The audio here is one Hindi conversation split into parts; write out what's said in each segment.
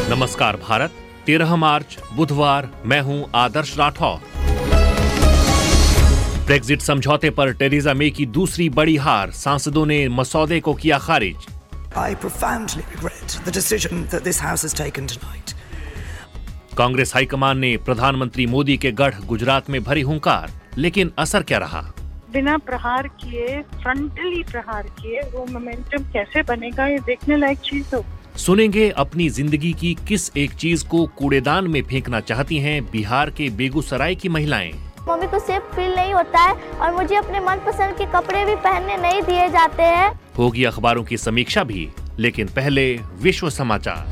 नमस्कार भारत, 13 मार्च बुधवार, मैं हूं आदर्श राठौर। ब्रेक्जिट समझौते पर टेरेसा मे की दूसरी बड़ी हार, सांसदों ने मसौदे को किया खारिज। I profoundly regret the decision that this House has taken tonight. Congress high command ने प्रधानमंत्री मोदी के गढ़ गुजरात में भरी हुंकार, लेकिन असर क्या रहा? बिना प्रहार किए, फ्रंटली प्रहार किए, वो मोमेंटम कैसे बनेगा, ये देखने लायक चीज हो। सुनेंगे अपनी जिंदगी की किस एक चीज को कूड़ेदान में फेंकना चाहती हैं बिहार के बेगूसराय की महिलाएं। मम्मी को सेफ फील नहीं होता है और मुझे अपने मनपसंद के कपड़े भी पहनने नहीं दिए जाते हैं। होगी अखबारों की समीक्षा भी, लेकिन पहले विश्व समाचार।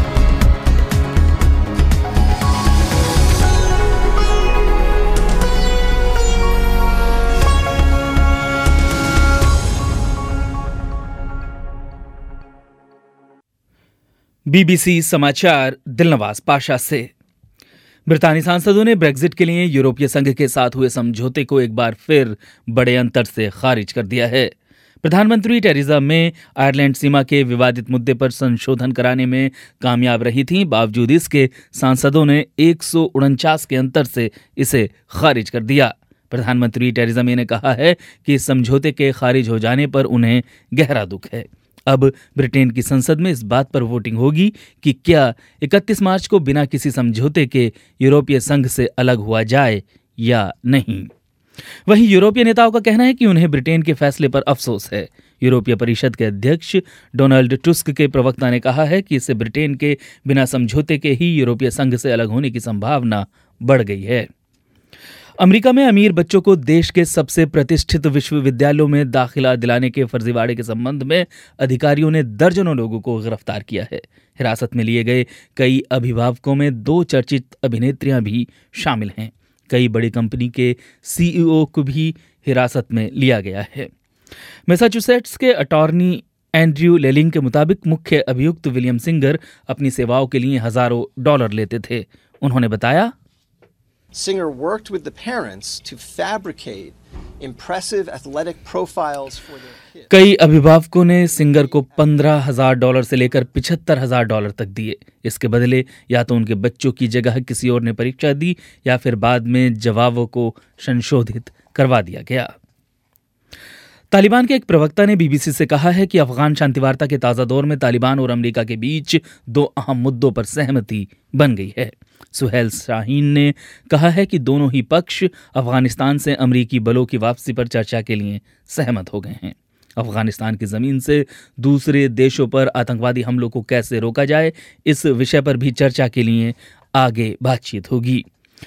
बीबीसी समाचार दिलनवाज पाशा से। ब्रितानी सांसदों ने ब्रेक्जिट के लिए यूरोपीय संघ के साथ हुए समझौते को एक बार फिर बड़े अंतर से खारिज कर दिया है। प्रधानमंत्री टेरेसा मे आयरलैंड सीमा के विवादित मुद्दे पर संशोधन कराने में कामयाब रही थीं, बावजूद इसके सांसदों ने 149 के अंतर से इसे खारिज कर दिया। प्रधानमंत्री टेरेसा मे ने कहा है कि इस समझौते के खारिज हो जाने पर उन्हें गहरा दुख है। अब ब्रिटेन की संसद में इस बात पर वोटिंग होगी कि क्या 31 मार्च को बिना किसी समझौते के यूरोपीय संघ से अलग हुआ जाए या नहीं। वहीं यूरोपीय नेताओं का कहना है कि उन्हें ब्रिटेन के फैसले पर अफसोस है। यूरोपीय परिषद के अध्यक्ष डोनाल्ड टस्क के प्रवक्ता ने कहा है कि इससे ब्रिटेन के बिना समझौते के ही यूरोपीय संघ से अलग होने की संभावना बढ़ गई है। अमेरिका में अमीर बच्चों को देश के सबसे प्रतिष्ठित विश्वविद्यालयों में दाखिला दिलाने के फर्जीवाड़े के संबंध में अधिकारियों ने दर्जनों लोगों को गिरफ्तार किया है। हिरासत में लिए गए कई अभिभावकों में 2 चर्चित अभिनेत्रियां भी शामिल हैं। कई बड़ी कंपनी के सीईओ को भी हिरासत में लिया गया है। मैसाचुसेट्स के अटॉर्नी एंड्रयू लेलिंग के मुताबिक मुख्य अभियुक्त विलियम सिंगर अपनी सेवाओं के लिए हजारों डॉलर लेते थे। उन्होंने बताया, Singer worked with the parents to fabricate impressive athletic profiles for their kids. कई अभिभावकों ने सिंगर को $15,000 से लेकर $75,000 तक दिए। इसके बदले या तो उनके बच्चों की जगह किसी और ने परीक्षा दी या फिर बाद में जवाबों को संशोधित करवा दिया गया। तालिबान के एक प्रवक्ता ने बीबीसी से कहा है कि अफगान शांति वार्ता के ताज़ा दौर में तालिबान और अमेरिका के बीच 2 अहम मुद्दों पर सहमति बन गई है। सुहेल शाहीन ने कहा है कि दोनों ही पक्ष अफगानिस्तान से अमेरिकी बलों की वापसी पर चर्चा के लिए सहमत हो गए हैं। अफगानिस्तान की जमीन से दूसरे देशों पर आतंकवादी हमलों को कैसे रोका जाए, इस विषय पर भी चर्चा के लिए आगे बातचीत होगी।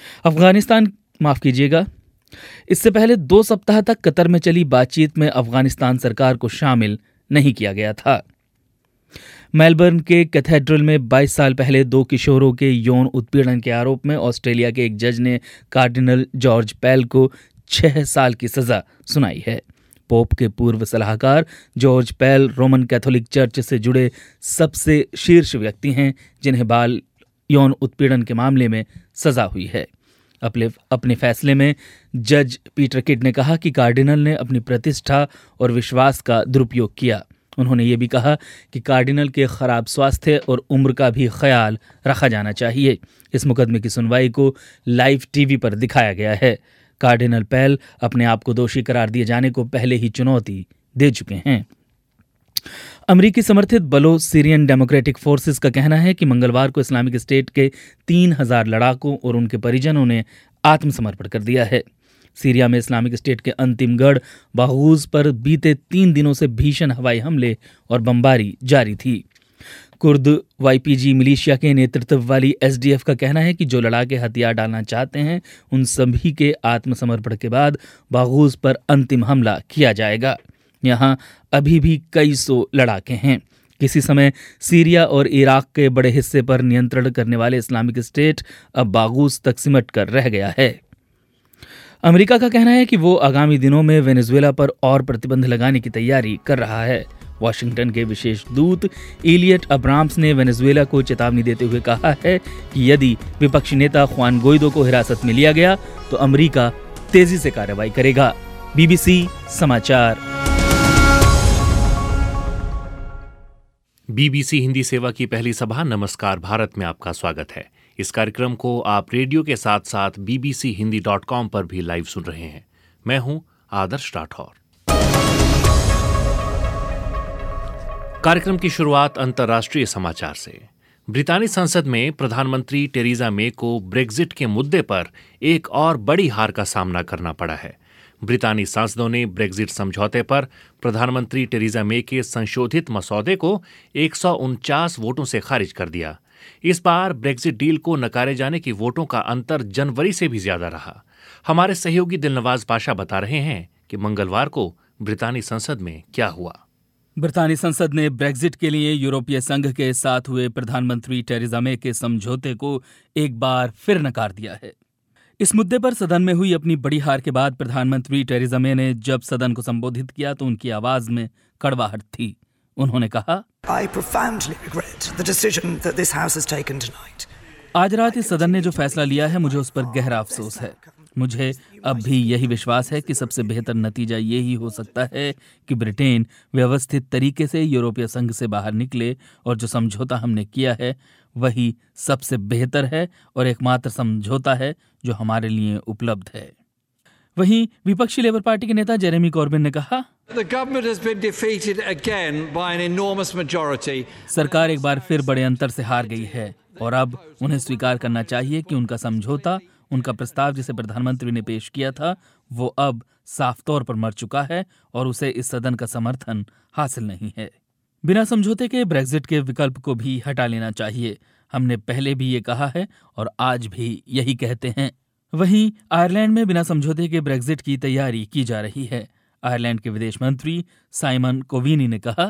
इससे पहले 2 सप्ताह तक कतर में चली बातचीत में अफगानिस्तान सरकार को शामिल नहीं किया गया था। मेलबर्न के कैथेड्रल में 22 साल पहले 2 किशोरों के यौन उत्पीड़न के आरोप में ऑस्ट्रेलिया के एक जज ने कार्डिनल जॉर्ज पेल को 6 साल की सजा सुनाई है। पोप के पूर्व सलाहकार George Pell Roman Catholic church से जुड़े सबसे शीर्ष व्यक्ति हैं जिन्हें बाल यौन उत्पीड़न के मामले में सजा हुई है। अपने फैसले में जज पीटर किड ने कहा कि कार्डिनल ने अपनी प्रतिष्ठा और विश्वास का दुरुपयोग किया। उन्होंने ये भी कहा कि कार्डिनल के खराब स्वास्थ्य और उम्र का भी ख्याल रखा जाना चाहिए। इस मुकदमे की सुनवाई को लाइव टीवी पर दिखाया गया है। कार्डिनल पेल अपने आप को दोषी करार दिए जाने को पहले ही चुनौती दे चुके हैं। अमेरिकी समर्थित बलों सीरियन डेमोक्रेटिक फोर्सेस का कहना है कि मंगलवार को इस्लामिक स्टेट के 3000 लड़ाकों और उनके परिजनों ने आत्मसमर्पण कर दिया है। सीरिया में इस्लामिक स्टेट के अंतिम गढ़ बागूज पर बीते 3 दिनों से भीषण हवाई हमले और बमबारी जारी थी। कुर्द YPG मिलिशिया के नेतृत्व वाली SDF का कहना है कि जो लड़ाके हथियार डालना चाहते हैं उन सभी के आत्मसमर्पण के बाद बागूज पर अंतिम हमला किया जाएगा। यहाँ अभी भी कई 100 लड़ाके हैं। किसी समय सीरिया और इराक के बड़े हिस्से पर नियंत्रण करने वाले इस्लामिक स्टेट अब बागूज तक सिमट कर रह गया है। अमेरिका का कहना है कि वो आगामी दिनों में वेनेजुएला पर और प्रतिबंध लगाने की तैयारी कर रहा है। वाशिंगटन के विशेष दूत एलियट अब्राम्स ने वेनेजुएला को चेतावनी देते हुए कहा है कि यदि विपक्षी नेता खुआन गोइदो को हिरासत में लिया गया तो अमेरिका तेजी से कार्रवाई करेगा। बीबीसी समाचार। बीबीसी हिंदी सेवा की पहली सभा नमस्कार भारत में आपका स्वागत है। इस कार्यक्रम को आप रेडियो के साथ साथ bbchiindi.com पर भी लाइव सुन रहे हैं। मैं हूं आदर्श राठौर। कार्यक्रम की शुरुआत अंतर्राष्ट्रीय समाचार से। ब्रितानी संसद में प्रधानमंत्री टेरेसा मे को ब्रेक्जिट के मुद्दे पर एक और बड़ी हार का सामना करना पड़ा है। ब्रितानी सांसदों ने ब्रेक्जिट समझौते पर प्रधानमंत्री टेरेसा मे के संशोधित मसौदे को 149 वोटों से खारिज कर दिया। इस बार ब्रेक्जिट डील को नकारे जाने की वोटों का अंतर जनवरी से भी ज्यादा रहा। हमारे सहयोगी दिलनवाज पाशा बता रहे हैं कि मंगलवार को ब्रितानी संसद में क्या हुआ। ब्रितानी संसद ने ब्रेक्जिट के लिए यूरोपीय संघ के साथ हुए प्रधानमंत्री टेरेसा मे के समझौते को एक बार फिर नकार दिया है। इस मुद्दे पर सदन में हुई अपनी बड़ी हार के बाद प्रधानमंत्री टेरेसा मे ने जब सदन को संबोधित किया तो उनकी आवाज में कड़वाहट थी। उन्होंने कहा, I profoundly regret the decision that this House has taken tonight. आज रात इस सदन ने जो फैसला लिया है मुझे उस पर गहरा अफसोस है। मुझे अब भी यही विश्वास है कि सबसे बेहतर नतीजा यही हो सकता है कि ब्रिटेन व्यवस्थित तरीके से यूरोपीय संघ से बाहर निकले और जो समझौता हमने किया है वही सबसे बेहतर है और एकमात्र समझौता है जो हमारे लिए उपलब्ध है। वहीं विपक्षी लेबर पार्टी के नेता जेरेमी कॉर्बिन ने कहा, सरकार एक बार फिर बड़े अंतर से हार गई है और अब उन्हें स्वीकार करना चाहिए कि उनका समझौता, उनका प्रस्ताव जिसे प्रधानमंत्री ने पेश किया था, वो अब साफ तौर पर मर चुका है और उसे इस सदन का समर्थन हासिल नहीं है। बिना समझौते के ब्रेक्जिट के विकल्प को भी हटा लेना चाहिए। हमने पहले भी ये कहा है और आज भी यही कहते हैं। वहीं आयरलैंड में बिना समझौते के ब्रेक्जिट की तैयारी की जा रही है। आयरलैंड के विदेश मंत्री साइमन कोविनी ने कहा,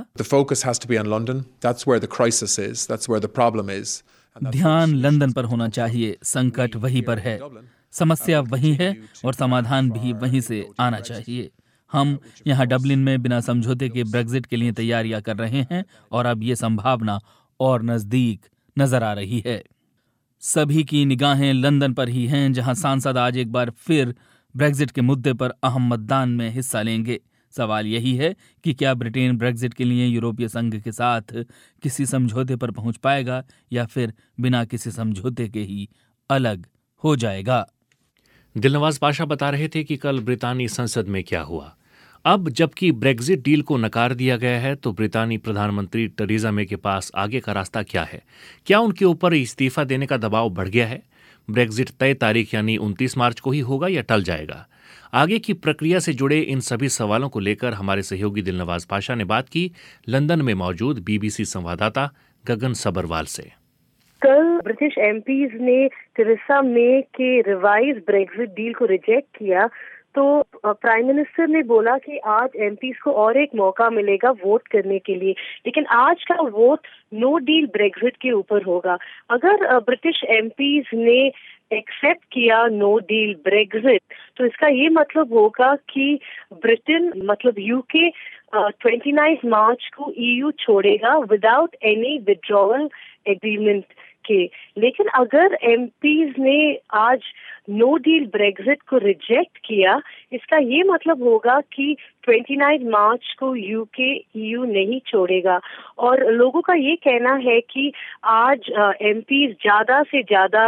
ध्यान लंदन पर होना चाहिए, संकट वहीं पर है, समस्या वहीं है और समाधान भी वहीं से आना चाहिए। हम यहाँ डबलिन में बिना समझौते के ब्रेक्जिट के लिए तैयारियां कर रहे हैं और अब ये संभावना और नजदीक नजर आ रही है। सभी की निगाहें लंदन पर ही हैं, जहां सांसद आज एक बार फिर ब्रेक्जिट के मुद्दे पर अहम मतदान में हिस्सा लेंगे। सवाल यही है कि क्या ब्रिटेन ब्रेक्जिट के लिए यूरोपीय संघ के साथ किसी समझौते पर पहुंच पाएगा या फिर बिना किसी समझौते के ही अलग हो जाएगा। दिलनवाज पाशा बता रहे थे कि कल ब्रितानी संसद में क्या हुआ। अब जबकि ब्रेक्जिट डील को नकार दिया गया है तो ब्रितानी प्रधानमंत्री टेरेसा मे के पास आगे का रास्ता क्या है? क्या उनके ऊपर इस्तीफा देने का दबाव बढ़ गया है? ब्रेक्जिट तय तारीख यानी 29 मार्च को ही होगा या टल जाएगा? आगे की प्रक्रिया से जुड़े इन सभी सवालों को लेकर हमारे सहयोगी दिलनवाज पाशा ने बात की लंदन में मौजूद बीबीसी संवाददाता गगन सबरवाल से। कल ब्रिटिश एमपीज ने टेरेसा मे के रिवाइज ब्रेक्जिट डील को रिजेक्ट किया तो प्राइम मिनिस्टर ने बोला कि आज एमपीज को और एक मौका मिलेगा वोट करने के लिए, लेकिन आज का वोट नो डील ब्रेक्जिट के ऊपर होगा। अगर ब्रिटिश एमपीज ने एक्सेप्ट किया नो डील ब्रेक्जिट तो इसका ये मतलब होगा कि ब्रिटेन मतलब यूके 29 मार्च को ईयू छोड़ेगा विदाउट एनी विड्रॉवल एग्रीमेंट के। लेकिन अगर एमपीज ने आज नो डील ब्रेक्जिट को रिजेक्ट किया, इसका ये मतलब होगा कि 29 मार्च को यूके ईयू नहीं छोड़ेगा। और लोगों का ये कहना है कि आज एमपीज ज्यादा से ज्यादा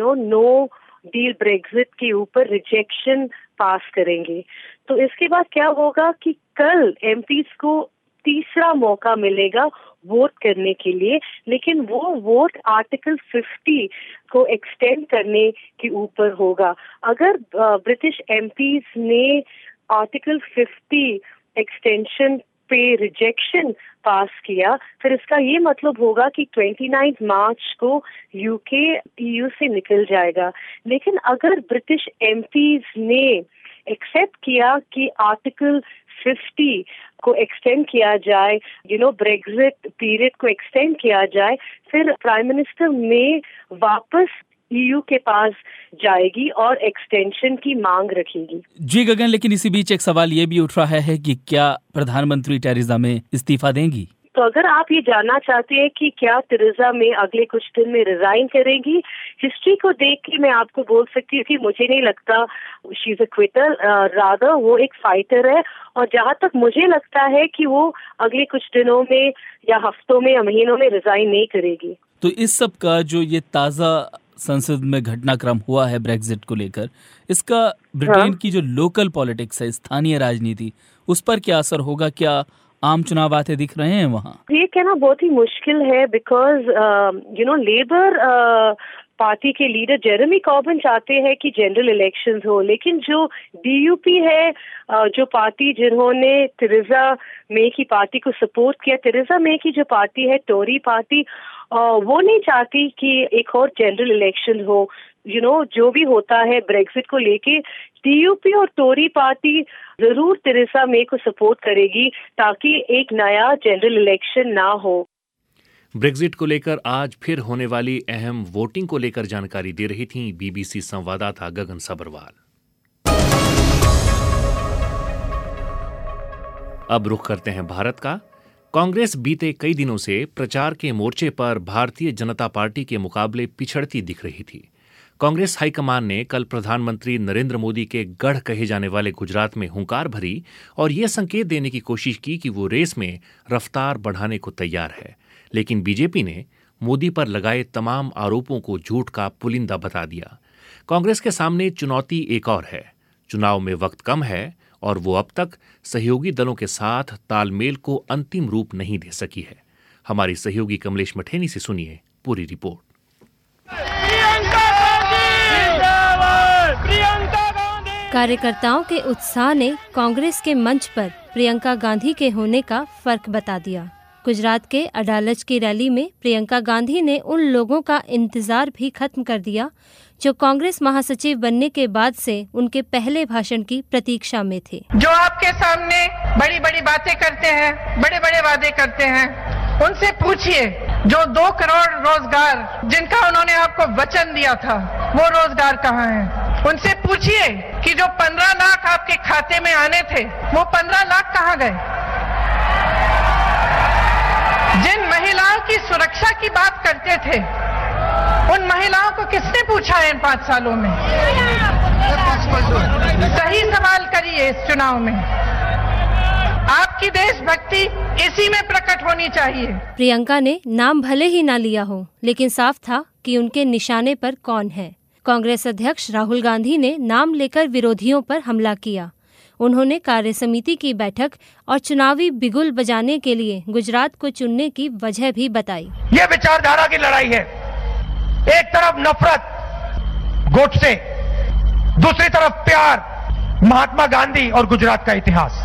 नो डील ब्रेक्जिट के ऊपर रिजेक्शन पास करेंगे। तो इसके बाद क्या होगा कि कल एमपीज को तीसरा मौका मिलेगा वोट करने के लिए, लेकिन वो वोट आर्टिकल 50 को एक्सटेंड करने के ऊपर होगा। अगर ब्रिटिश एमपीज ने आर्टिकल 50 एक्सटेंशन पे रिजेक्शन पास किया फिर इसका ये मतलब होगा कि 29 मार्च को यूके ईयू से निकल जाएगा। लेकिन अगर ब्रिटिश एमपीज ने एक्सेप्ट किया कि आर्टिकल 50 को एक्सटेंड किया जाए, ब्रेक्जिट पीरियड को एक्सटेंड किया जाए, फिर प्राइम मिनिस्टर मे वापस ईयू के पास जाएगी और एक्सटेंशन की मांग रखेगी। जी गगन, लेकिन इसी बीच एक सवाल ये भी उठ रहा है कि क्या प्रधानमंत्री टेरेसा मे इस्तीफा देंगी? तो अगर आप ये जानना चाहते हैं कि क्या तेरेसा मे अगले कुछ दिन में रिजाइन करेंगी, हिस्ट्री को देख के मैं आपको बोल सकती हूँ कि मुझे नहीं लगता she is a quitter, rather वो एक फाइटर है। और जहाँ तक मुझे लगता है कि वो अगले कुछ दिनों में या हफ्तों में या महीनों में रिजाइन नहीं करेगी। तो इस सब का जो ये ताज़ा संसद में घटनाक्रम हुआ है ब्रेक्जिट को लेकर, इसका ब्रिटेन की जो लोकल पॉलिटिक्स है, स्थानीय राजनीति, उस पर क्या असर होगा? क्या आम चुनाव आते दिख रहे हैं वहाँ? ये कहना बहुत ही मुश्किल है बिकॉज लेबर पार्टी के लीडर जेरेमी कॉर्बिन चाहते हैं कि जनरल इलेक्शंस हो, लेकिन जो डीयूपी है, जो पार्टी जिन्होंने तेरेसा मे की पार्टी को सपोर्ट किया, तेरेसा मे की जो पार्टी है टोरी पार्टी, वो नहीं चाहती कि एक और जनरल इलेक्शन हो। जो भी होता है ब्रेक्जिट को लेके, डीयूपी और टोरी पार्टी जरूर तेरेसा मे को सपोर्ट करेगी ताकि एक नया जनरल इलेक्शन ना हो। ब्रेक्जिट को लेकर आज फिर होने वाली अहम वोटिंग को लेकर जानकारी दे रही थी बीबीसी संवाददाता गगन सब्रवाल। अब रुख करते हैं भारत का। कांग्रेस बीते कई दिनों से प्रचार के मोर्चे पर भारतीय जनता पार्टी के मुकाबले पिछड़ती दिख रही थी। कांग्रेस हाईकमान ने कल प्रधानमंत्री नरेंद्र मोदी के गढ़ कहे जाने वाले गुजरात में हुंकार भरी और ये संकेत देने की कोशिश की कि वो रेस में रफ्तार बढ़ाने को तैयार है, लेकिन बीजेपी ने मोदी पर लगाए तमाम आरोपों को झूठ का पुलिंदा बता दिया। कांग्रेस के सामने चुनौती एक और है। चुनाव में वक्त कम है और वो अब तक सहयोगी दलों के साथ तालमेल को अंतिम रूप नहीं दे सकी है। हमारी सहयोगी कमलेश मठेनी से सुनिए पूरी रिपोर्ट। कार्यकर्ताओं के उत्साह ने कांग्रेस के मंच पर प्रियंका गांधी के होने का फर्क बता दिया। गुजरात के अडालज की रैली में प्रियंका गांधी ने उन लोगों का इंतजार भी खत्म कर दिया जो कांग्रेस महासचिव बनने के बाद से उनके पहले भाषण की प्रतीक्षा में थे। जो आपके सामने बड़ी बड़ी बातें करते हैं, बड़े बड़े वादे करते हैं, उनसे पूछिए जो 2 करोड़ रोजगार जिनका उन्होंने आपको वचन दिया था, वो रोजगार कहाँ है? उनसे पूछिए कि जो 15 लाख आपके खाते में आने थे, वो 15 लाख कहाँ गए? जिन महिलाओं की सुरक्षा की बात करते थे, उन महिलाओं को किसने पूछा है इन 5 सालों में? सही सवाल करिए इस चुनाव में। आपकी देशभक्ति इसी में प्रकट होनी चाहिए। प्रियंका ने नाम भले ही ना लिया हो, लेकिन साफ था कि उनके निशाने पर कौन है। कांग्रेस अध्यक्ष राहुल गांधी ने नाम लेकर विरोधियों पर हमला किया। उन्होंने कार्य समिति की बैठक और चुनावी बिगुल बजाने के लिए गुजरात को चुनने की वजह भी बताई। ये विचारधारा की लड़ाई है। एक तरफ नफरत, गोडसे, दूसरी तरफ प्यार, महात्मा गांधी और गुजरात का इतिहास।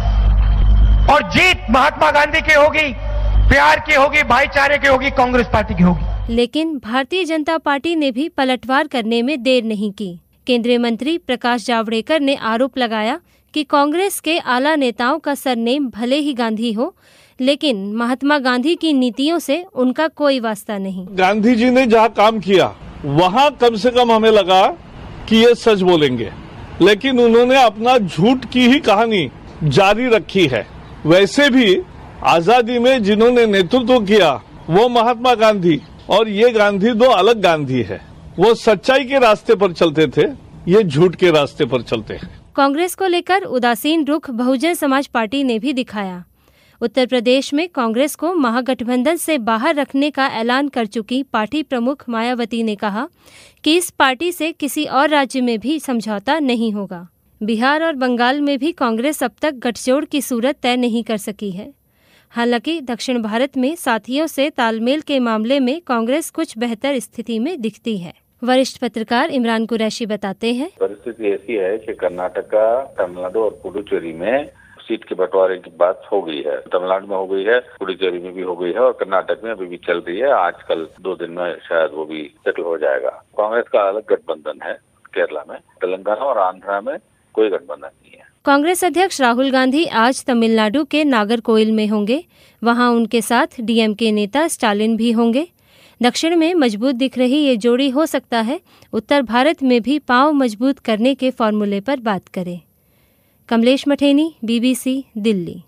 और जीत महात्मा गांधी की होगी, प्यार की होगी, भाईचारे की होगी, कांग्रेस पार्टी की होगी। लेकिन भारतीय जनता पार्टी ने भी पलटवार करने में देर नहीं की। केंद्रीय मंत्री प्रकाश जावड़ेकर ने आरोप लगाया कि कांग्रेस के आला नेताओं का सरनेम भले ही गांधी हो, लेकिन महात्मा गांधी की नीतियों से उनका कोई वास्ता नहीं। गांधी जी ने जहाँ काम किया वहाँ कम से कम हमें लगा कि ये सच बोलेंगे, लेकिन उन्होंने अपना झूठ की ही कहानी जारी रखी है। वैसे भी आजादी में जिन्होंने नेतृत्व किया वो महात्मा गांधी और ये गांधी 2 अलग गांधी है। वो सच्चाई के रास्ते पर चलते थे, ये झूठ के रास्ते पर चलते हैं। कांग्रेस को लेकर उदासीन रुख बहुजन समाज पार्टी ने भी दिखाया। उत्तर प्रदेश में कांग्रेस को महागठबंधन से बाहर रखने का ऐलान कर चुकी पार्टी प्रमुख मायावती ने कहा कि इस पार्टी से किसी और राज्य में भी समझौता नहीं होगा। बिहार और बंगाल में भी कांग्रेस अब तक गठजोड़ की सूरत तय नहीं कर सकी है। हालांकि दक्षिण भारत में साथियों से तालमेल के मामले में कांग्रेस कुछ बेहतर स्थिति में दिखती है। वरिष्ठ पत्रकार इमरान कुरैशी बताते हैं, परिस्थिति ऐसी है कि कर्नाटका, तमिलनाडु और पुडुचेरी में सीट के बंटवारे की बात हो गई है। तमिलनाडु में हो गई है, पुडुचेरी में भी हो गई है और कर्नाटक में अभी भी चल रही है। आजकल 2 दिन में शायद वो भी सेटल हो जाएगा। कांग्रेस का अलग गठबंधन है केरला में, तेलंगाना और आंध्रा में कोई गठबंधन नहीं है। कांग्रेस अध्यक्ष राहुल गांधी आज तमिलनाडु के नागरकोइल में होंगे। वहां उनके साथ डीएमके नेता स्टालिन भी होंगे। दक्षिण में मजबूत दिख रही ये जोड़ी हो सकता है उत्तर भारत में भी पांव मजबूत करने के फॉर्मूले पर बात करे। कमलेश मठेनी, बीबीसी, दिल्ली।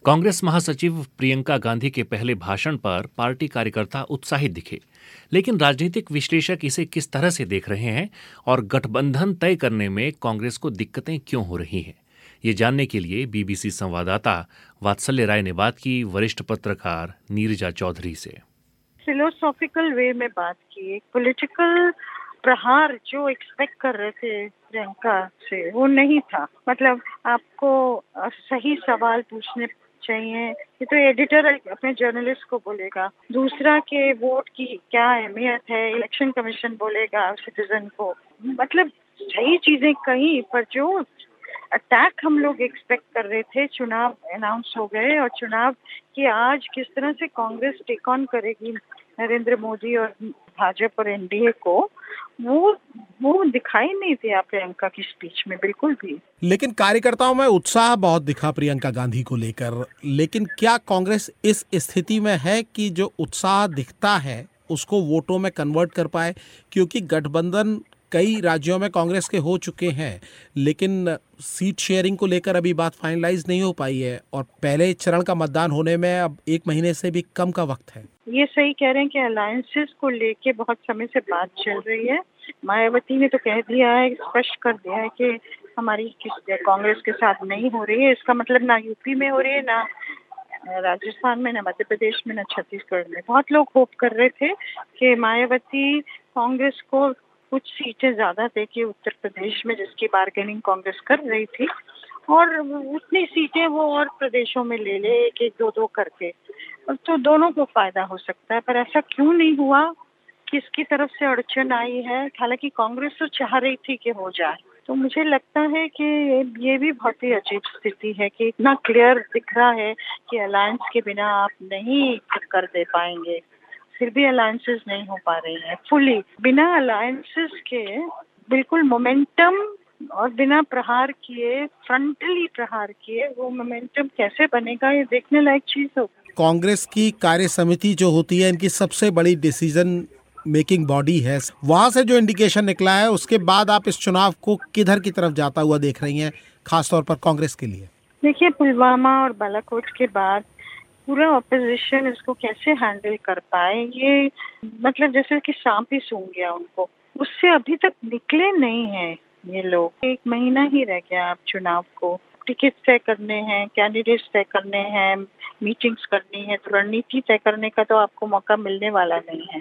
कांग्रेस महासचिव प्रियंका गांधी के पहले भाषण पर पार्टी कार्यकर्ता उत्साहित दिखे, लेकिन राजनीतिक विश्लेषक इसे किस तरह से देख रहे हैं और गठबंधन तय करने में कांग्रेस को दिक्कतें क्यों हो रही हैं, ये जानने के लिए बीबीसी संवाददाता वात्सल्य राय ने बात की वरिष्ठ पत्रकार नीरजा चौधरी से। फिलोसॉफिकल वे में बात की, एक पॉलिटिकल प्रहार जो एक्सपेक्ट कर रहे थे प्रियंका से वो नहीं था। मतलब आपको सही सवाल पूछने चाहिए, ये तो एडिटर अपने जर्नलिस्ट को बोलेगा, दूसरा के वोट की क्या अहमियत है इलेक्शन कमीशन बोलेगा सिटीजन को। मतलब सही चीजें कहीं पर जो अटैक हम लोग एक्सपेक्ट कर रहे थे, चुनाव अनाउंस हो गए और चुनाव की आज किस तरह से कांग्रेस टेक ऑन करेगी नरेंद्र मोदी और भाजपा और एनडीए को, वो दिखाई नहीं दिया प्रियंका की स्पीच में बिल्कुल भी। लेकिन कार्यकर्ताओं में उत्साह बहुत दिखा प्रियंका गांधी को लेकर। लेकिन क्या कांग्रेस इस स्थिति में है कि जो उत्साह दिखता है उसको वोटों में कन्वर्ट कर पाए? क्योंकि गठबंधन कई राज्यों में कांग्रेस के हो चुके हैं, लेकिन सीट शेयरिंग को लेकर अभी बात फाइनलाइज नहीं हो पाई है और पहले चरण का मतदान होने में अब 1 महीने से भी कम का वक्त है। ये सही कह रहे हैं कि अलायंसेस को लेके बहुत समय से बात चल रही है। मायावती ने तो कह दिया है, स्पष्ट कर दिया है कि हमारी कांग्रेस के साथ नहीं हो रही है। इसका मतलब ना यूपी में हो रही है, ना राजस्थान में, ना मध्य प्रदेश में, ना छत्तीसगढ़ में। बहुत लोग होप कर रहे थे कि मायावती कांग्रेस को कुछ सीटें ज्यादा देके उत्तर प्रदेश में, जिसकी बार्गेनिंग कांग्रेस कर रही थी, और उतनी सीटें वो और प्रदेशों में ले ले, 1-1, 2-2 करके, तो दोनों को फायदा हो सकता है। पर ऐसा क्यों नहीं हुआ, किसकी तरफ से अड़चन आई है? हालांकि कांग्रेस तो चाह रही थी कि हो जाए। तो मुझे लगता है कि ये भी बहुत ही अजीब स्थिति है कि इतना क्लियर दिख रहा है कि अलायंस के बिना आप नहीं कर दे पाएंगे, फिर भी अलायंसेस नहीं हो पा रही हैं फुली। बिना अलायंसेस के बिल्कुल मोमेंटम और बिना प्रहार किए, फ्रंटली प्रहार किए, वो मोमेंटम कैसे बनेगा, ये देखने लायक चीज होगी। कांग्रेस की कार्य समिति जो होती है, इनकी सबसे बड़ी डिसीजन मेकिंग बॉडी है, वहां से जो इंडिकेशन निकला है उसके बाद आप इस चुनाव को किधर की तरफ जाता हुआ देख रही हैं, खासतौर पर कांग्रेस के लिए? देखिए, पुलवामा और बालाकोट के बाद पूरा ऑपोजिशन इसको कैसे हैंडल कर पाए, ये मतलब जैसे कि सांप ही सूंघ गया उनको। उससे अभी तक निकले नहीं हैं ये लोग। 1 महीना ही रह गया अब चुनाव को, टिकट तय करने हैं, कैंडिडेट्स तय करने हैं, मीटिंग्स करनी है, तो रणनीति तय करने का तो आपको मौका मिलने वाला नहीं है।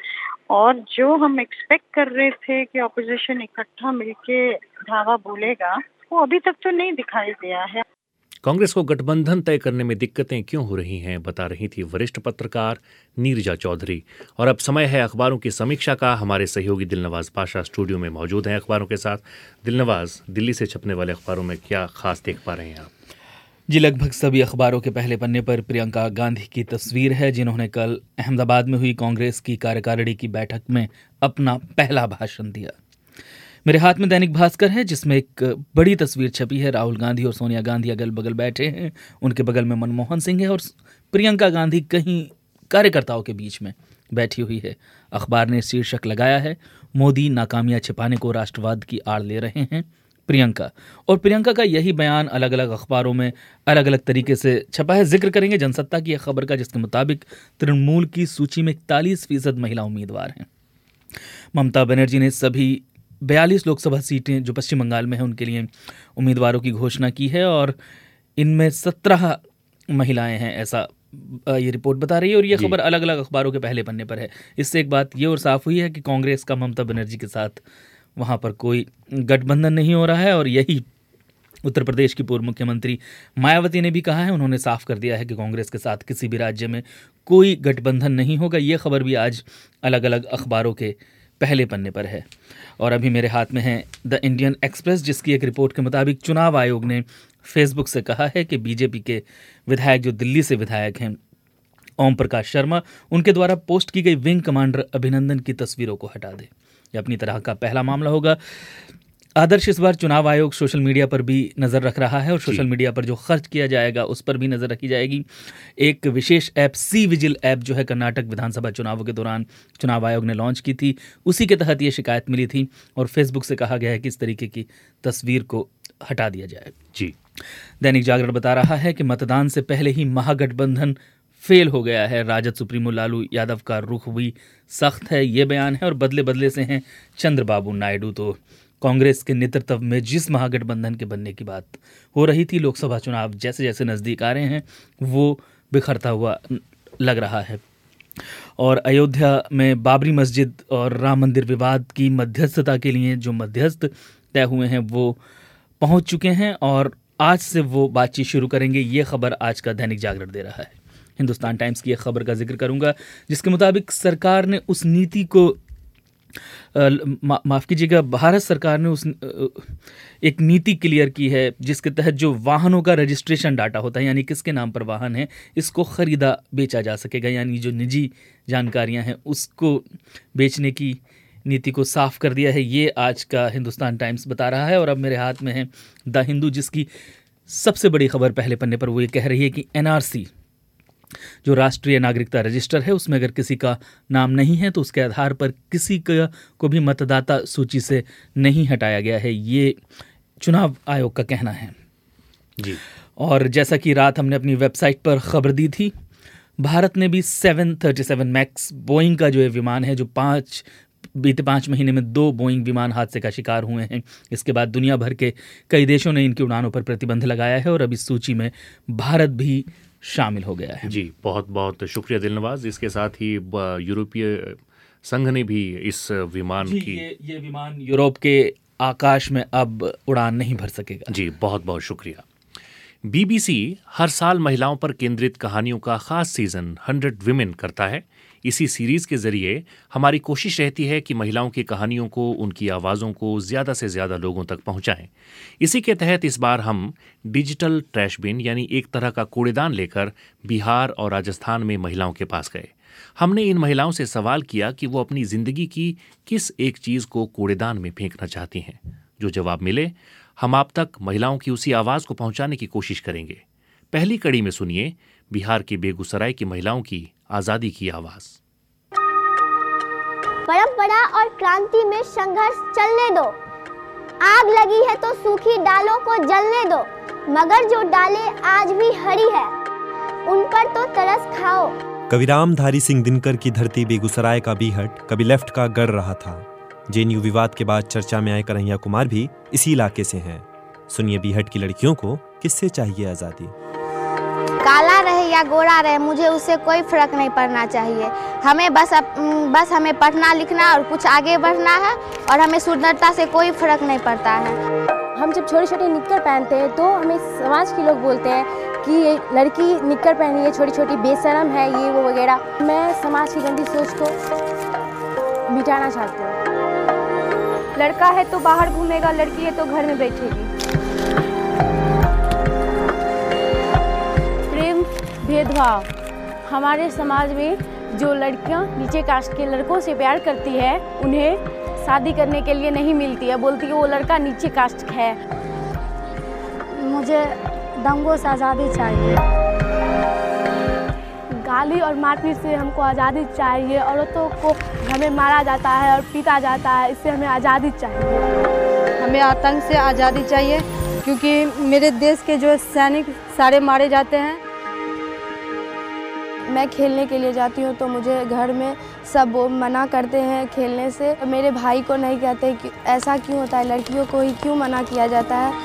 और जो हम एक्सपेक्ट कर रहे थे कि ऑपोजिशन इकट्ठा मिलके धावा बोलेगा, वो अभी तक तो नहीं दिखाई दिया है। कांग्रेस को गठबंधन तय करने में दिक्कतें क्यों हो रही हैं, बता रही थी वरिष्ठ पत्रकार नीरजा चौधरी। और अब समय है अखबारों की समीक्षा का। हमारे सहयोगी दिलनवाज पाशा स्टूडियो में मौजूद हैं अखबारों के साथ। दिलनवाज, दिल्ली से छपने वाले अखबारों में क्या खास देख पा रहे हैं आप? जी, लगभग सभी अखबारों के पहले पन्ने पर प्रियंका गांधी की तस्वीर है, जिन्होंने कल अहमदाबाद में हुई कांग्रेस की कार्यकारिणी की बैठक में अपना पहला भाषण दिया। मेरे हाथ में दैनिक भास्कर है, जिसमें एक बड़ी तस्वीर छपी है। राहुल गांधी और सोनिया गांधी अगल बगल बैठे हैं, उनके बगल में मनमोहन सिंह है और प्रियंका गांधी कहीं कार्यकर्ताओं के बीच में बैठी हुई है। अखबार ने शीर्षक लगाया है, मोदी नाकामियां छिपाने को राष्ट्रवाद की आड़ ले रहे हैं प्रियंका। और प्रियंका का यही बयान अलग अलग अखबारों में अलग अलग तरीके से छपा है। जिक्र करेंगे जनसत्ता की एक खबर का, जिसके मुताबिक तृणमूल की सूची में 41% महिला उम्मीदवार हैं। ममता बनर्जी ने सभी 42 लोकसभा सीटें जो पश्चिम बंगाल में हैं उनके लिए उम्मीदवारों की घोषणा की है और इनमें 17 महिलाएं हैं, ऐसा ये रिपोर्ट बता रही है। और ये खबर अलग अलग अखबारों के पहले पन्ने पर है। इससे एक बात ये और साफ हुई है कि कांग्रेस का ममता बनर्जी के साथ वहाँ पर कोई गठबंधन नहीं हो रहा है। और यही उत्तर प्रदेश की पूर्व मुख्यमंत्री मायावती ने भी कहा है। उन्होंने साफ कर दिया है कि कांग्रेस के साथ किसी भी राज्य में कोई गठबंधन नहीं होगा। ये खबर भी आज अलग अलग अखबारों के पहले पन्ने पर है। और अभी मेरे हाथ में है द इंडियन एक्सप्रेस, जिसकी एक रिपोर्ट के मुताबिक चुनाव आयोग ने फेसबुक से कहा है कि बीजेपी के विधायक, जो दिल्ली से विधायक हैं, ओम प्रकाश शर्मा, उनके द्वारा पोस्ट की गई विंग कमांडर अभिनंदन की तस्वीरों को हटा दे। यह अपनी तरह का पहला मामला होगा। आदर्श इस बार चुनाव आयोग सोशल मीडिया पर भी नज़र रख रहा है और सोशल मीडिया पर जो खर्च किया जाएगा उस पर भी नज़र रखी जाएगी। एक विशेष ऐप सी विजिल ऐप जो है कर्नाटक विधानसभा चुनावों के दौरान चुनाव आयोग ने लॉन्च की थी, उसी के तहत ये शिकायत मिली थी और फेसबुक से कहा गया है कि इस तरीके की तस्वीर को हटा दिया जाए। जी। दैनिक जागरण बता रहा है कि मतदान से पहले ही महागठबंधन फेल हो गया है। राजद सुप्रीमो लालू यादव का रुख भी सख्त है, ये बयान है। और बदले बदले से हैं चंद्रबाबू नायडू। तो कांग्रेस के नेतृत्व में जिस महागठबंधन के बनने की बात हो रही थी, लोकसभा चुनाव जैसे जैसे नज़दीक आ रहे हैं वो बिखरता हुआ लग रहा है। और अयोध्या में बाबरी मस्जिद और राम मंदिर विवाद की मध्यस्थता के लिए जो मध्यस्थ तय हुए हैं वो पहुंच चुके हैं और आज से वो बातचीत शुरू करेंगे। ये खबर आज का दैनिक जागरण दे रहा है। हिंदुस्तान टाइम्स की एक खबर का जिक्र करूंगा जिसके मुताबिक सरकार ने उस नीति को माफ़ कीजिएगा, भारत सरकार ने उस एक नीति क्लियर की है जिसके तहत जो वाहनों का रजिस्ट्रेशन डाटा होता है, यानी किसके नाम पर वाहन है, इसको ख़रीदा बेचा जा सकेगा। यानी जो निजी जानकारियां हैं उसको बेचने की नीति को साफ कर दिया है। ये आज का हिंदुस्तान टाइम्स बता रहा है। और अब मेरे हाथ में है द हिंदू, जिसकी सबसे बड़ी खबर पहले पन्ने पर वो ये कह रही है कि एनआरसी जो राष्ट्रीय नागरिकता रजिस्टर है उसमें अगर किसी का नाम नहीं है तो उसके आधार पर किसी को भी मतदाता सूची से नहीं हटाया गया है, ये चुनाव आयोग का कहना है। जी। और जैसा कि रात हमने अपनी वेबसाइट पर खबर दी थी, भारत ने भी 737 मैक्स बोइंग का जो ये विमान है, जो बीते 5 महीने में 2 बोइंग विमान हादसे का शिकार हुए हैं, इसके बाद दुनिया भर के कई देशों ने इनकी उड़ानों पर प्रतिबंध लगाया है और अब इस सूची में भारत भी शामिल हो गया है। जी, बहुत बहुत शुक्रिया दिलनवाज। इसके साथ ही यूरोपीय संघ ने भी इस विमान की ये विमान यूरोप के आकाश में अब उड़ान नहीं भर सकेगा। जी, बहुत बहुत शुक्रिया। बीबीसी हर साल महिलाओं पर केंद्रित कहानियों का खास सीजन 100 विमेन करता है। इसी सीरीज के जरिए हमारी कोशिश रहती है कि महिलाओं की कहानियों को, उनकी आवाज़ों को ज़्यादा से ज़्यादा लोगों तक पहुंचाएं। इसी के तहत इस बार हम डिजिटल ट्रैश बिन यानी एक तरह का कूड़ेदान लेकर बिहार और राजस्थान में महिलाओं के पास गए। हमने इन महिलाओं से सवाल किया कि वो अपनी ज़िंदगी की किस एक चीज़ को कूड़ेदान में फेंकना चाहती हैं। जो जवाब मिले हम आप तक महिलाओं की उसी आवाज़ को पहुंचाने की कोशिश करेंगे। पहली कड़ी में सुनिए बिहार के बेगूसराय की महिलाओं की आजादी की आवाज। परंपरा और क्रांति में संघर्ष चलने दो, आग लगी है तो सूखी डालों को जलने दो, मगर जो डालें आज भी हरी है उन पर तो तरस खाओ। कविराम धारी सिंह दिनकर की धरती बेगूसराय का बीहट कभी लेफ्ट का गढ़ रहा था। जेएनयू विवाद के बाद चर्चा में आए कन्हैया कुमार भी इसी इलाके से हैं। सुनिए बीहट की लड़कियों को किससे चाहिए आजादी। काला रहे या गोरा रहे मुझे उससे कोई फर्क नहीं पड़ना चाहिए। हमें बस हमें पढ़ना लिखना और कुछ आगे बढ़ना है और हमें सुंदरता से कोई फर्क नहीं पड़ता है। हम जब छोटे छोटे निक्कर पहनते हैं तो हमें समाज के लोग बोलते हैं कि ये लड़की निक्कर पहनी है, छोटी छोटी बेशरम है, ये वो वगैरह। मैं समाज की गंदी सोच को मिटाना चाहती हूँ। लड़का है तो बाहर घूमेगा, लड़की है तो घर में बैठेगी। प्रेम भेदभाव हमारे समाज में जो लड़कियां नीचे कास्ट के लड़कों से प्यार करती है उन्हें शादी करने के लिए नहीं मिलती है, बोलती है वो लड़का नीचे कास्ट है। मुझे दंगों से आज़ादी चाहिए। गाली और मारपीट से हमको आज़ादी चाहिए। औरतों को घर में मारा जाता है और पीटा जाता है, इससे हमें आज़ादी चाहिए। हमें आतंक से आज़ादी चाहिए क्योंकि मेरे देश के जो सैनिक सारे मारे जाते हैं। मैं खेलने के लिए जाती हूँ तो मुझे घर में सब मना करते हैं खेलने से। मेरे भाई को नहीं कहते कि ऐसा क्यों होता है, लड़कियों को ही क्यों मना किया जाता है।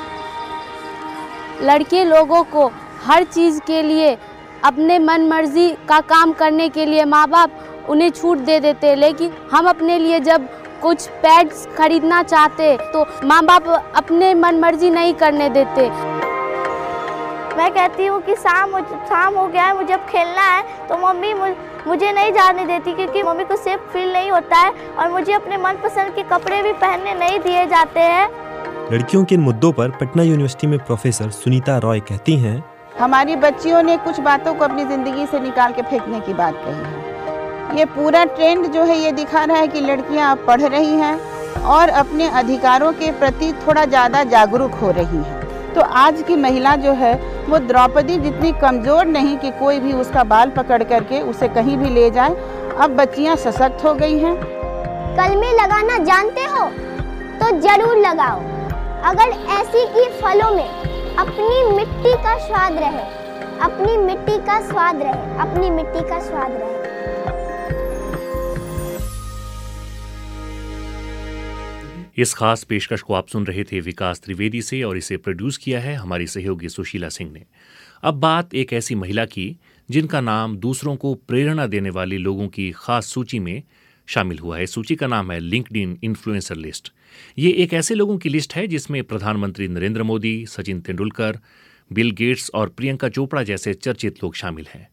लड़के लोगों को हर चीज़ के लिए अपने मन मर्जी का काम करने के लिए माँ बाप उन्हें छूट दे देते, लेकिन हम अपने लिए जब कुछ पैड्स खरीदना चाहते तो माँ बाप अपने मन मर्जी नहीं करने देते। मैं कहती हूँ कि शाम हो गया है, मुझे अब खेलना है, तो मम्मी मुझे नहीं जाने देती क्योंकि मम्मी को सेफ फील नहीं होता है और मुझे अपने मनपसंद के कपड़े भी पहनने नहीं दिए जाते हैं। लड़कियों के इन मुद्दों पर पटना यूनिवर्सिटी में प्रोफेसर सुनीता रॉय कहती हैं, हमारी बच्चियों ने कुछ बातों को अपनी जिंदगी से निकाल के फेंकने की बात कही है। ये पूरा ट्रेंड जो है ये दिखा रहा है कि लड़कियां अब पढ़ रही हैं और अपने अधिकारों के प्रति थोड़ा ज़्यादा जागरूक हो रही हैं। तो आज की महिला जो है वो द्रौपदी जितनी कमज़ोर नहीं कि कोई भी उसका बाल पकड़ करके उसे कहीं भी ले जाए। अब बच्चियां सशक्त हो गई हैं। कलमे लगाना जानते हो तो जरूर लगाओ, अगर ऐसी की फलों में अपनी मिट्टी का स्वाद रहे, अपनी मिट्टी का स्वाद रहे, अपनी मिट्टी का स्वाद रहे। इस खास पेशकश को आप सुन रहे थे विकास त्रिवेदी से और इसे प्रोड्यूस किया है हमारी सहयोगी सुशीला सिंह ने। अब बात एक ऐसी महिला की जिनका नाम दूसरों को प्रेरणा देने वाले लोगों की खास सूची में शामिल हुआ है। सूची का नाम है लिंक्डइन इन्फ्लुएंसर लिस्ट। ये एक ऐसे लोगों की लिस्ट है जिसमें प्रधानमंत्री नरेंद्र मोदी, सचिन तेंदुलकर, बिल गेट्स और प्रियंका चोपड़ा जैसे चर्चित लोग शामिल हैं।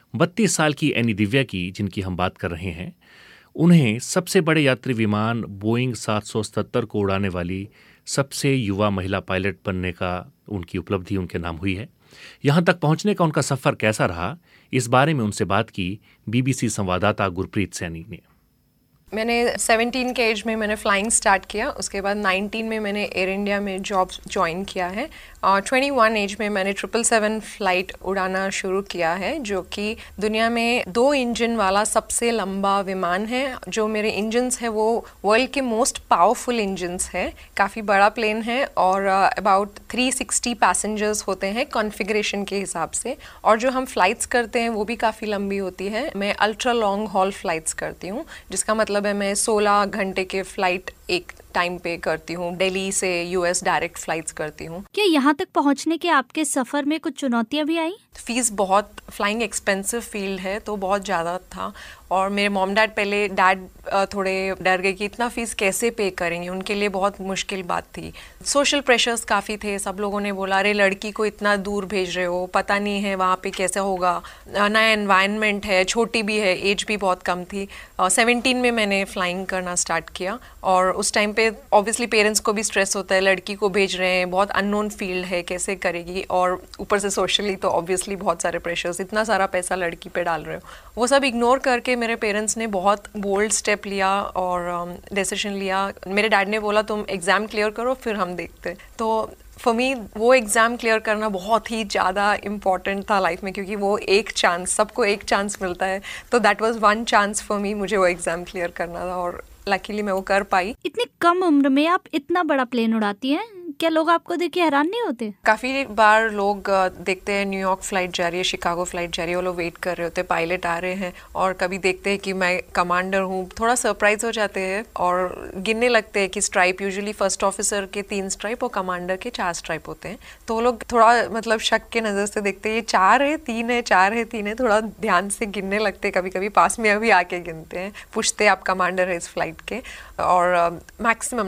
32 साल की एनी दिव्या की, जिनकी हम बात कर रहे हैं, उन्हें सबसे बड़े यात्री विमान बोइंग 777 को उड़ाने वाली सबसे युवा महिला पायलट बनने का उनकी उपलब्धि उनके नाम हुई है। यहाँ तक पहुँचने का उनका सफ़र कैसा रहा, इस बारे में उनसे बात की बीबीसी संवाददाता गुरप्रीत सैनी ने। मैंने 17 के एज में मैंने फ्लाइंग स्टार्ट किया, उसके बाद 19 में मैंने एयर इंडिया में जॉब ज्वाइन किया है और 21 एज में मैंने 777 फ्लाइट उड़ाना शुरू किया है, जो कि दुनिया में 2 इंजन वाला सबसे लंबा विमान है। जो मेरे इंजन्स है वो वर्ल्ड के मोस्ट पावरफुल इंजन्स है। काफ़ी बड़ा प्लेन है और अबाउट 360 पैसेंजर्स होते हैं कॉन्फ़िगरेशन के हिसाब से, और जो हम फ्लाइट्स करते हैं वो भी काफ़ी लंबी होती है। मैं अल्ट्रा लॉन्ग हॉल फ्लाइट्स करती हूँ, जिसका मतलब है मैं 16 घंटे के फ्लाइट एक टाइम पे करती हूँ। दिल्ली से यूएस डायरेक्ट फ्लाइट्स करती हूँ। क्या यहाँ तक पहुँचने के आपके सफ़र में कुछ चुनौतियाँ भी आई? फीस बहुत, फ्लाइंग एक्सपेंसिव फील्ड है तो बहुत ज़्यादा था, और मेरे मॉम डैड थोड़े डर गए कि इतना फ़ीस कैसे पे करेंगे, उनके लिए बहुत मुश्किल बात थी। सोशल प्रेशर्स काफ़ी थे, सब लोगों ने बोला अरे लड़की को इतना दूर भेज रहे हो, पता नहीं है वहाँ पे कैसे होगा, नया एनवायरनमेंट है, छोटी भी है, एज भी बहुत कम थी। 17 में मैंने फ्लाइंग करना स्टार्ट किया, और उस टाइम पे ऑब्वियसली पेरेंट्स को भी स्ट्रेस होता है, लड़की को भेज रहे हैं, बहुत अननोन फील्ड है, कैसे करेगी, और ऊपर से सोशली तो ऑब्वियसली बहुत सारे प्रेशर्स, इतना सारा पैसा लड़की पे डाल रहे हो। वो सब इग्नोर करके मेरे पेरेंट्स ने बहुत बोल्ड स्टेप लिया और डिसीजन लिया। मेरे डैड ने बोला तुम एग्ज़ाम क्लियर करो फिर हम देखते हैं। तो फॉर मी वो एग्ज़ाम क्लियर करना बहुत ही ज़्यादा इम्पॉर्टेंट था लाइफ में, क्योंकि वो एक चांस, सबको एक चांस मिलता है, तो that was one chance for me, मुझे वो एग्ज़ाम क्लियर करना था और लकीली मैं वो कर पाई। इतनी कम उम्र में आप इतना बड़ा प्लेन उड़ाती हैं, क्या लोग आपको देख के हैरान नहीं होते? काफ़ी बार लोग देखते हैं न्यूयॉर्क फ्लाइट जा रही है, शिकागो फ्लाइट जा रही है, वो लोग वेट कर रहे होते हैं, पायलट आ रहे हैं, और कभी देखते हैं कि मैं कमांडर हूँ, थोड़ा सरप्राइज हो जाते हैं और गिनने लगते हैं कि स्ट्राइप, यूजुअली फर्स्ट ऑफिसर के 3 स्ट्राइप और कमांडर के 4 स्ट्राइप होते हैं, तो वो लोग थोड़ा मतलब शक के नज़र से देखते हैं, ये 4 है 3 है 4 है 3 है, थोड़ा ध्यान से गिनने लगते हैं, कभी कभी पास में अभी आके गिनते हैं, पूछते हैं आप कमांडर है इस फ्लाइट के। और मैक्सिमम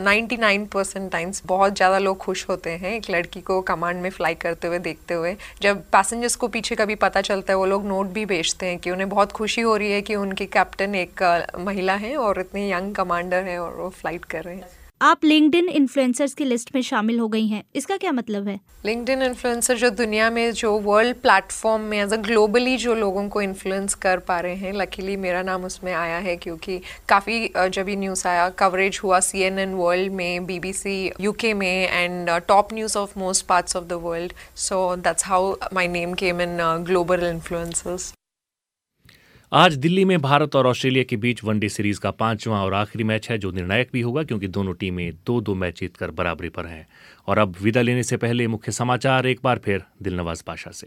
99% टाइम्स बहुत ज़्यादा लोग खुश होते हैं एक लड़की को कमांड में फ्लाई करते हुए देखते हुए। जब पैसेंजर्स को पीछे कभी पता चलता है, वो लोग नोट भी भेजते हैं कि उन्हें बहुत खुशी हो रही है कि उनके कैप्टन एक महिला है और इतने यंग कमांडर है और वो फ्लाइट कर रहे हैं। आप लिंक्डइन इन्फ्लुएंसर्स की लिस्ट में शामिल हो गई हैं, इसका क्या मतलब है? लिंक्डइन इन्फ्लुएंसर जो दुनिया में, जो वर्ल्ड प्लेटफॉर्म में एज अ ग्लोबली जो लोगों को इन्फ्लुएंस कर पा रहे हैं, लकीली मेरा नाम उसमें आया है, क्योंकि काफ़ी जब ये न्यूज़ आया, कवरेज हुआ CNN वर्ल्ड में, BBC UK में, and top news of most parts of the world, so that's how my name came in global influencers. आज दिल्ली में भारत और ऑस्ट्रेलिया के बीच वनडे सीरीज का 5वां और आखिरी मैच है, जो निर्णायक भी होगा क्योंकि दोनों टीमें 2-2 मैच जीतकर बराबरी पर हैं। और अब विदा लेने से पहले मुख्य समाचार एक बार फिर दिलनवाज पाशा से।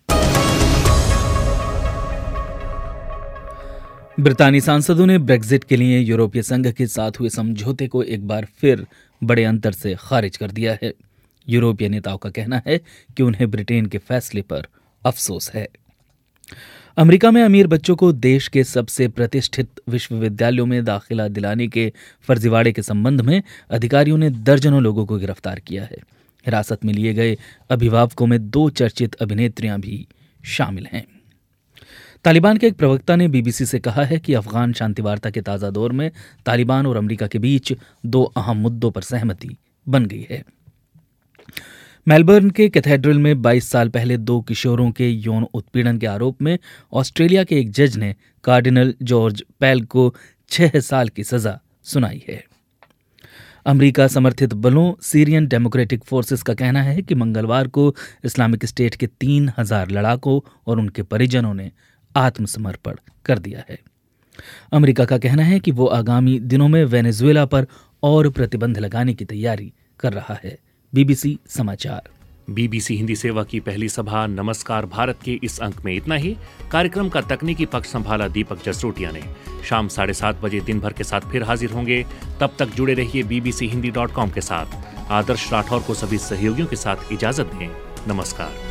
ब्रितानी सांसदों ने ब्रेक्जिट के लिए यूरोपीय संघ के साथ हुए समझौते को एक बार फिर बड़े अंतर से खारिज कर दिया है। यूरोपीय नेताओं का कहना है कि उन्हें ब्रिटेन के फैसले पर अफसोस है। अमेरिका में अमीर बच्चों को देश के सबसे प्रतिष्ठित विश्वविद्यालयों में दाखिला दिलाने के फर्जीवाड़े के संबंध में अधिकारियों ने दर्जनों लोगों को गिरफ्तार किया है। हिरासत में लिए गए अभिभावकों में 2 चर्चित अभिनेत्रियां भी शामिल हैं। तालिबान के एक प्रवक्ता ने बीबीसी से कहा है कि अफगान शांति वार्ता के ताज़ा दौर में तालिबान और अमेरिका के बीच 2 अहम मुद्दों पर सहमति बन गई है। मेलबर्न के कैथेड्रल में 22 साल पहले 2 किशोरों के यौन उत्पीड़न के आरोप में ऑस्ट्रेलिया के एक जज ने कार्डिनल जॉर्ज पेल को 6 साल की सजा सुनाई है। अमेरिका समर्थित बलों सीरियन डेमोक्रेटिक फोर्सेस का कहना है कि मंगलवार को इस्लामिक स्टेट के 3000 लड़ाकों और उनके परिजनों ने आत्मसमर्पण कर दिया है। अमेरिका का कहना है कि वो आगामी दिनों में वेनेजुएला पर और प्रतिबंध लगाने की तैयारी कर रहा है। BBC समाचार। BBC हिंदी सेवा की पहली सभा नमस्कार भारत के इस अंक में इतना ही। कार्यक्रम का तकनीकी पक्ष संभाला दीपक जसरोटिया ने। शाम 7:30 बजे दिन भर के साथ फिर हाजिर होंगे। तब तक जुड़े रहिए bbchindi.com के साथ। आदर्श राठौर को सभी सहयोगियों के साथ इजाजत दें। नमस्कार।